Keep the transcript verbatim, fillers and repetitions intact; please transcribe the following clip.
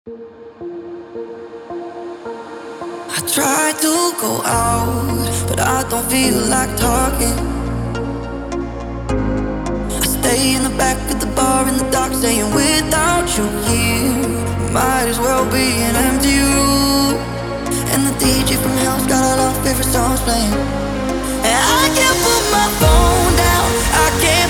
I try to go out, but I don't feel like talking. I stay in the back of the bar in the dark, saying without you here, might as well be an empty room. And the D J from hell's got all our favorite songs playing, and I can't put my phone down, I can't